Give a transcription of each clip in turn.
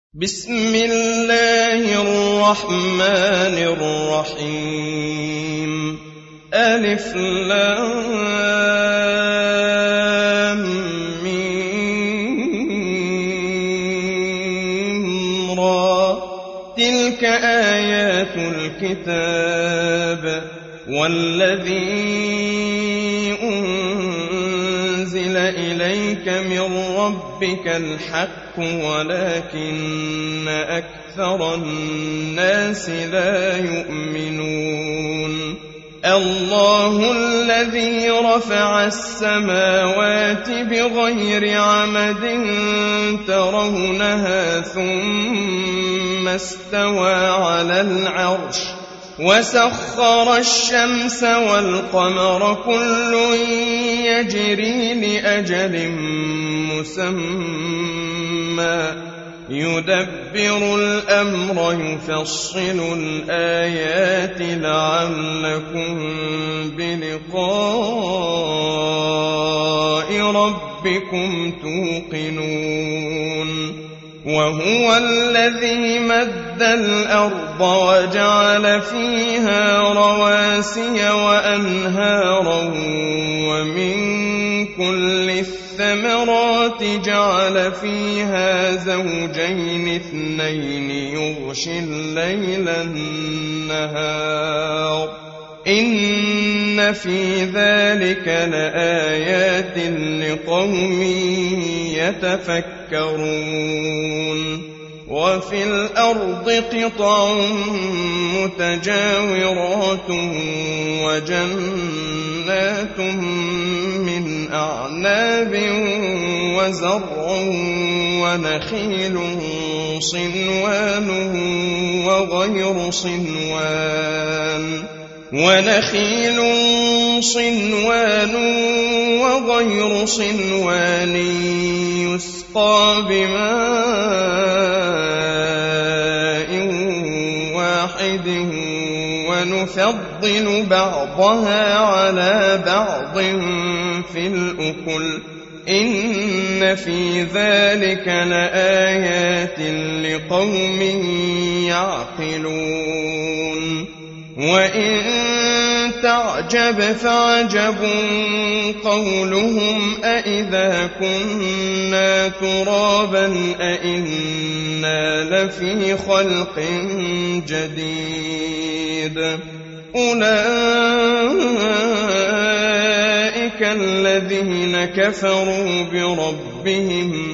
بسم الله الرحمن الرحيم ألف لام ميم را تلك آيات الكتاب والذي أنزل إليك من ربك الحق ولكن أكثر الناس لا يؤمنون الله الذي رفع السماوات بغير عمد ترونها ثم استوى على العرش وسخر الشمس والقمر كل يجري لأجل مسمى يدبر الأمر يفصل الآيات لعلكم بلقاء ربكم توقنون وهو الذي مد الأرض وجعل فيها رواسي وأنهارا ومن كل الثمرات جعل فيها زوجين اثنين يغشي الليل النهار إن في ذلك لآيات لقوم يتفكرون وفي الأرض قطع متجاورات وجنات من أعناب وزرع ونخيل صنوان وغير صنوان يسقى بماء واحد ونفضل بعضها على بعض في الأكل إن في ذلك لآيات لقوم يعقلون وإن تعجب فعجب قولهم أإذا كنا ترابا أإنا لفي خلق جديد أولئك الذين كفروا بربهم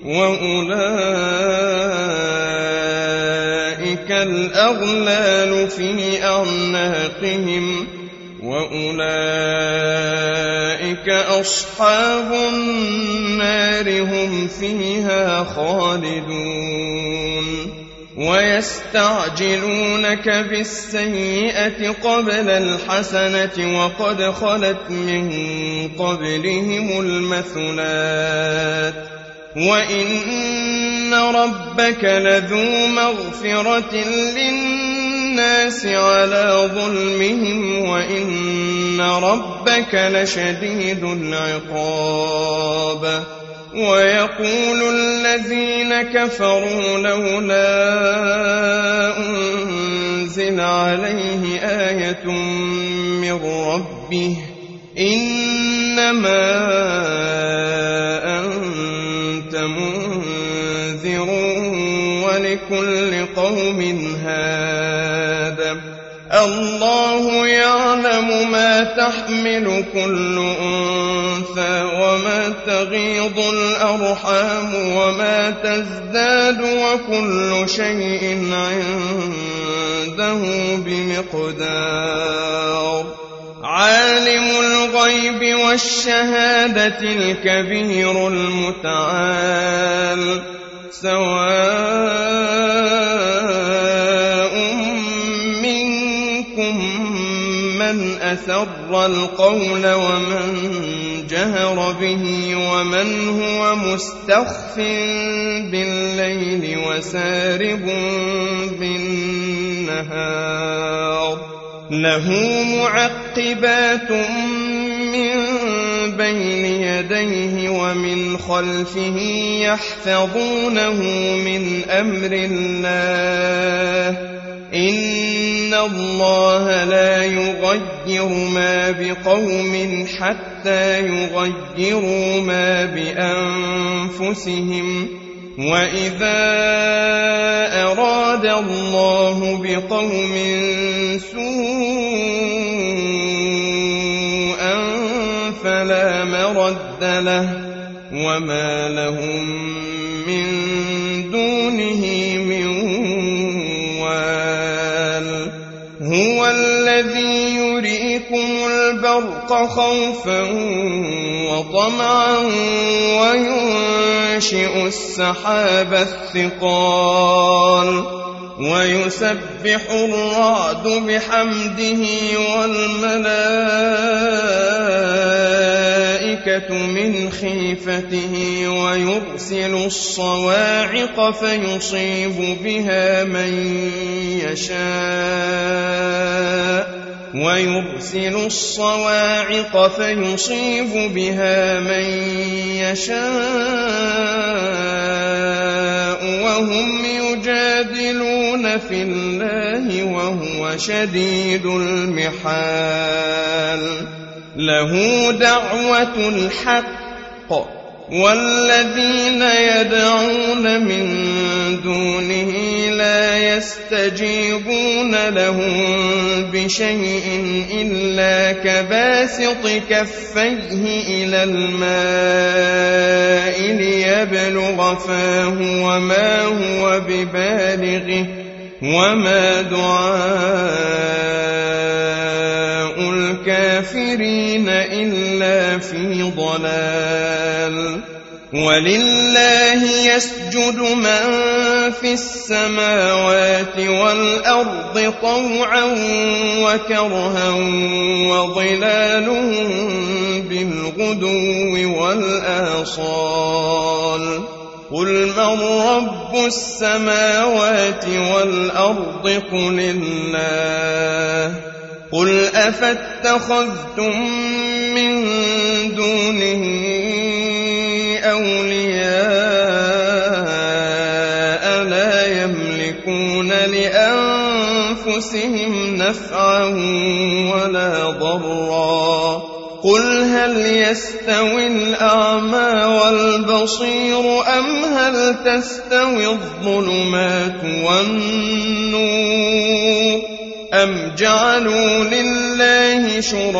وأولئك الأغلال في أعناقهم وأولئك أصحاب النار هم فيها خالدون ويستعجلونك بالسيئة قبل الحسنة وقد خلت من قبلهم المثلات وإن ربك لذو مغفرة للناس على ظلمهم وإن ربك لشديد العقاب ويقول الذين كفروا لولا أنزل عليه آية من ربه إنما أنت منذر ولكل قوم هاد الله يعلم ما تحمل كل أنثى وما تغيض الأرحام وما تزداد وكل شيء عنده بمقدار عالم الغيب والشهادة الكبير المتعال سواء منكم من أسر القول ومن جهر به ومن هو مستخف بالليل وسارب بالنهار له معقبات من بين يديه ومن خلفه يحفظونه من أمر الله إن الله لا يغير ما بقوم حتى يغيروا ما بأنفسهم وإذا أراد الله بقوم سوءا فلا مرد له وما لهم من دونه من وال هو الذي يريكم البرق خوفا وطمعا وينشئ السحاب الثقال ويسبح الرعد بحمده والملائكة من خيفته ويرسل الصواعق فيصيب بها من يشاء وهم يجادلون في الله وهو شديد المحال له دعوة الحق والذين يدعون من دونه لا يستجيبون لهم بشيء إلا كباسط كفيه إلى الماء ليبلغ فاه وما هو ببالغه وما دعاء الكافرين إلا في ضلال ولله يسجد من في السماوات والأرض طوعا وكرها وظلالهم بالغدو والآصال قل من رب السماوات والأرض قل الله قل أفاتخذتم من دونه أولياء لا يملكون لأنفسهم نفعا ولا ضرا قل هل يستوي الأعمى والبصير أم هل تستوي الظلمات والنور أم جعلوا لله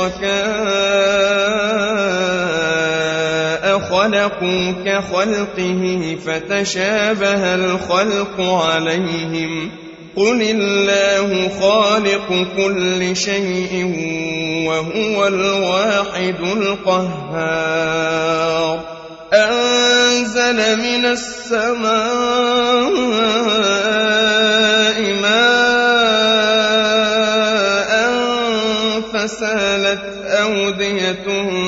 شركاء خلقوا كخلقه فتشابه الخلق عليهم قل الله خالق كل شيء وهو الواحد القهار أنزل من السماء ماء فسالت أودية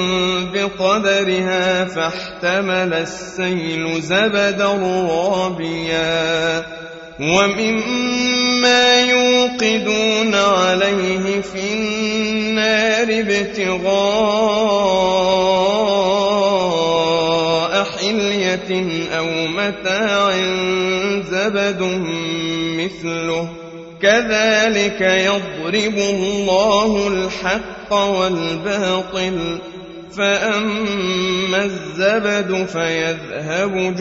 بقدرها فاحتمل السيل زبدا رابيا ومما يوقدون عليه في النار ابتغاء حلية أو متاع زبد مثله كذلك يضرب الله الحق والباطل فأما الزبد فيذهب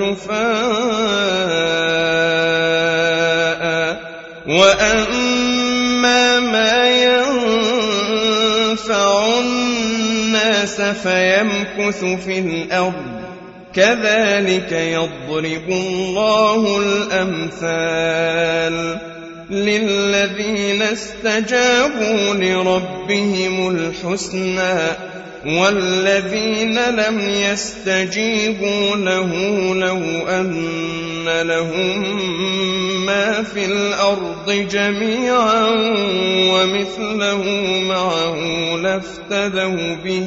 جفاء وأما ما ينفع الناس فيمكث في الأرض كذلك يضرب الله الأمثال للذين استجابوا لربهم الحسنى والذين لم يستجيبوا له لو أن لهم ما في الأرض جميعا ومثله معه لافتدوا به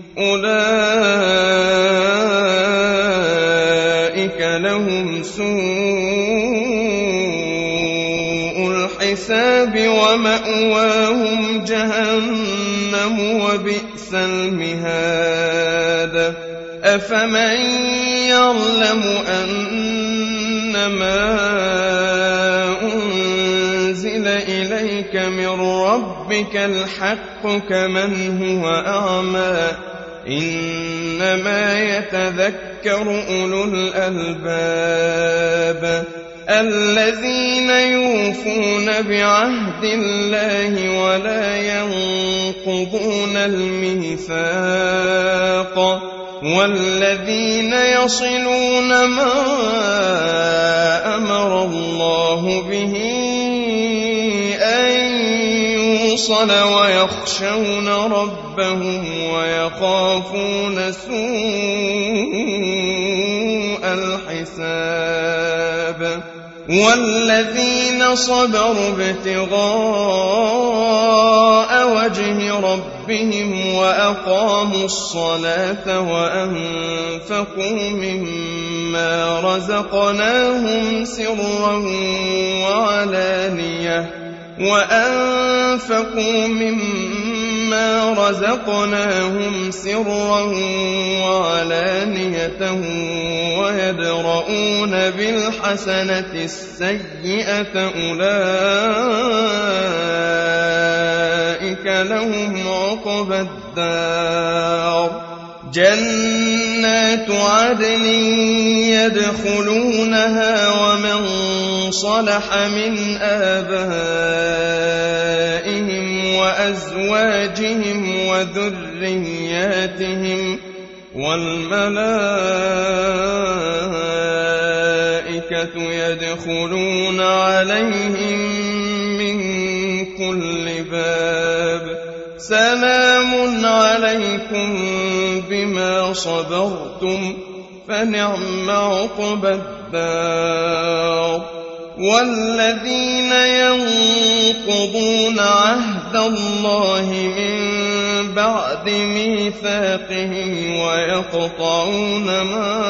أولئك لهم سوء الحساب ومأواهم جهنم جهنم وبئس المهاد أفمن يعلم أنما أنزل إليك من ربك الحق كمن هو أعمى إنما يتذكر أولو الألباب الذين يوفون بعهد الله ولا ينقضون الميثاق والذين يصلون ما أمر الله به أن يوصل ويخشون ربهم ويخافون سوء الحساب والذين صبروا ابتغاء وجه ربهم وأقاموا الصلاة وأنفقوا مما رزقناهم سرا وعلانية ويدرؤون بالحسنة السيئة أولئك لهم عقبى الدار جنات عدن يدخلونها ومن صلح من آبائهم وأزواجهم وذرياتهم والملائكة يدخلون عليهم من كل باب سلام عليكم بما صبرتم فنعم عقبى الدار والذين ينقضون عهد الله من بعد ميثاقه ويقطعون ما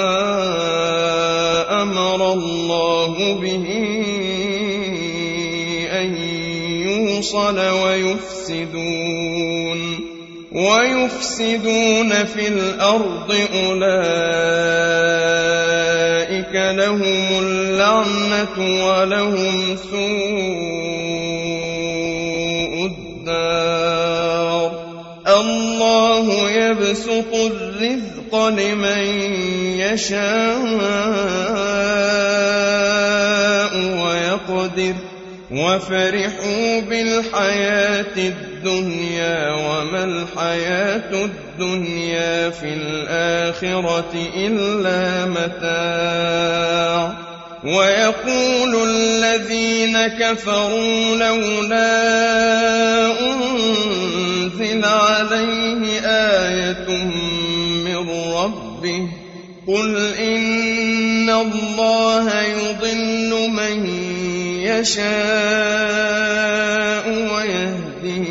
أمر الله به أن يوصل ويفسدون في الأرض أولئك لهم اللعنة ولهم سوء الدار الله يبسط الرزق لمن يشاء ويقدر وفرحوا بالحياة الدنيا وما الحياة الدنيا في الآخرة إلا متاع ويقول الذين كفروا لولا أنزل عليه آية من ربه قل إن الله يضل من يشاء ويهدي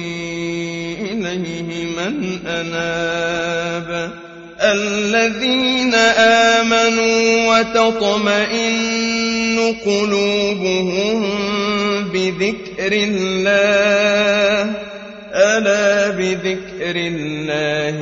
إليه من أناب الذين آمنوا وتطمئن قلوبهم بذكر الله ألا بذكر الله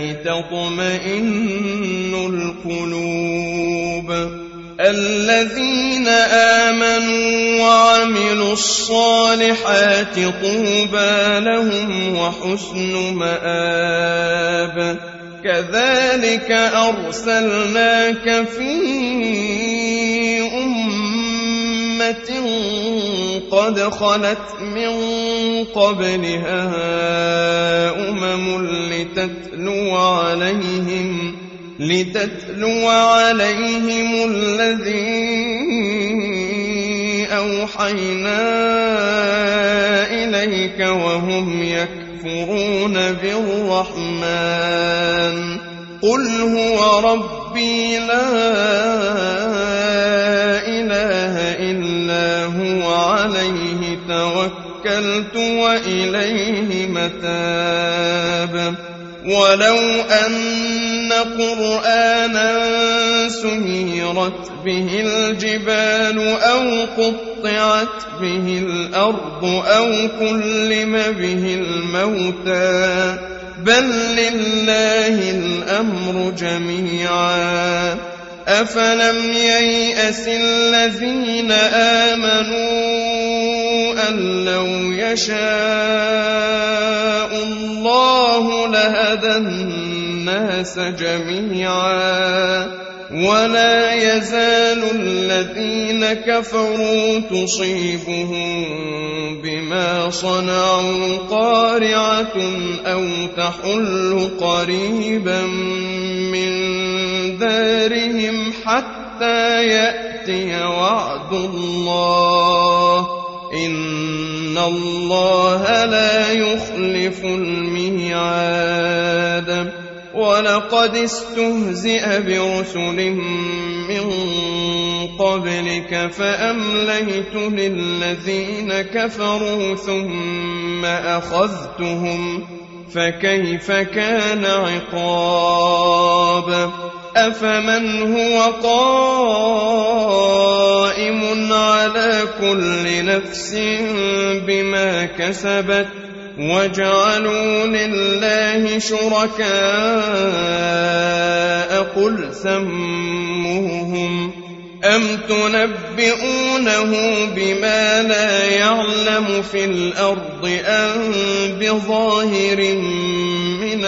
تطمئن القلوب الذين آمنوا وعملوا الصالحات طوبى لهم وحسن مآب كذلك أرسلناك في أمة قد خلت من قبلها لتتلو عليهم الذي أوحينا إليك وهم يكفرون بالرحمن قل هو ربي لا إله إلا هو عليه توكلت وإليه متاب ولو أن قرآنا سيرت به الجبال أو قطعت به الأرض أو كلم به الموتى بل لله الأمر جميعا أفلم ييأس الذين آمنوا أن لو يشاء الله لهدى الناس جميعا ولا يزال الذين كفروا تصيبهم بما صنعوا قارعة أو تحل قريبا من دارهم حتى يأتي وعد الله إن الله لا يخلف الميعاد ولقد استهزئ برسل من قبلك فأمليت للذين كفروا ثم أخذتهم فكيف كان عقاب أفمن هو قائم على كل نفس بما كسبت وجعلوا لله شركاء قل سموهم أم تنبئونه بما لا يعلم في الأرض أم بظاهر من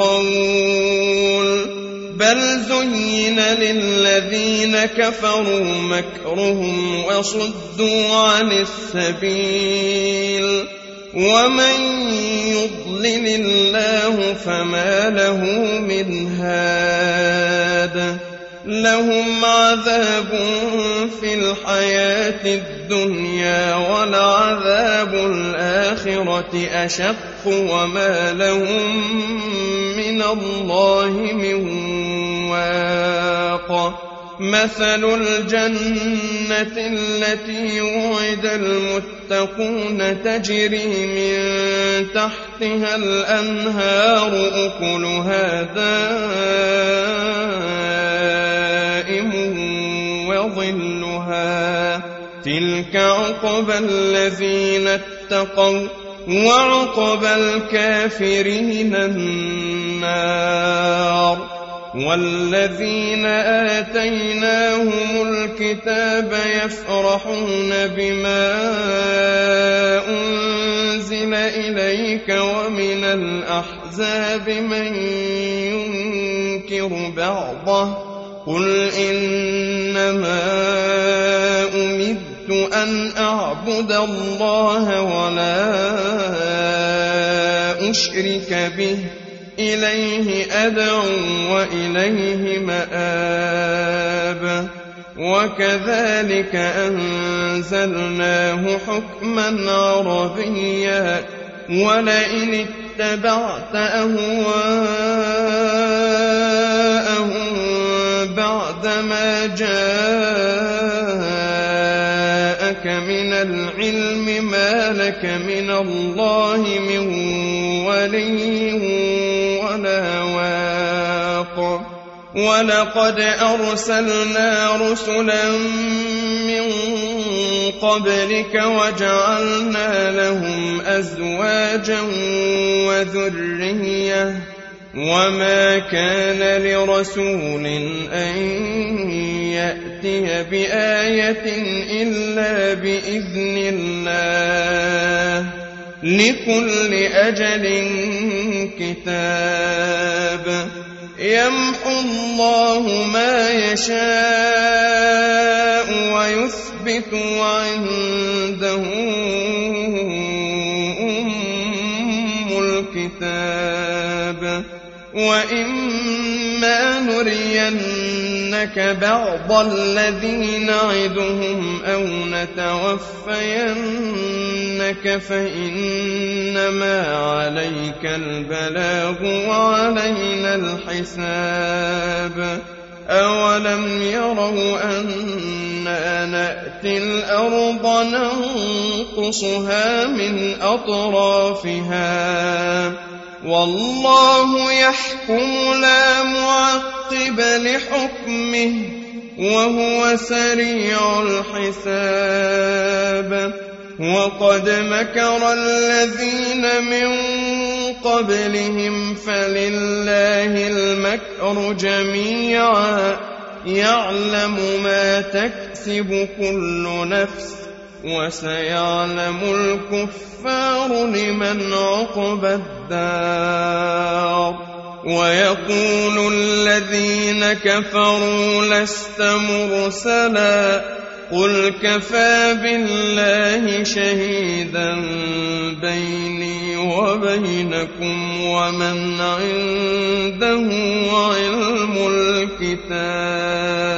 القول بل زين للذين كفروا مكرهم وصدوا عن السبيل ومن يضلل الله فما له من هاد لهم عذاب في الحياة الدنيا ولعذاب الآخرة أشق وما لهم من الله من واق مثل الجنة التي وعد المتقون تجري من تحتها الأنهار أكلها دائم وظلها تلك عقبى الذين اتقوا وعقبى الكافرين النار والذين آتيناهم الكتاب يفرحون بما أنزل إليك ومن الأحزاب من ينكر بعضه قل إنما أمرت أن أعبد الله ولا أشرك به إليه أدعو وإليه مآب وكذلك أنزلناه حكما عربيا ولئن اتبعت أهواءهم بعدما جاءك من العلم ما لك من الله من ولي ولا واق ولقد أرسلنا رسلا من قبلك وجعلنا لهم أزواجا وذرية وما كان لرسول أن يأتي بآية إلا بإذن الله لكل أجل كتاب يمحو الله ما يشاء ويثبت وعنده أم الكتاب وإما نرينك بعض الذي نعدهم أو نتوفينك فإنما عليك البلاغ وعلينا الحساب أولم يروا أنا نأتي الأرض ننقصها من أطرافها والله يحكم لا معقب لحكمه وهو سريع الحساب وقد مكر الذين من قبلهم فلله المكر جميعا يعلم ما تكسب كل نفس وسيعلم الكفار لمن عقبى الدار ويقول الذين كفروا لست مرسلا قل كفى بالله شهيدا بيني وبينكم ومن عنده علم الكتاب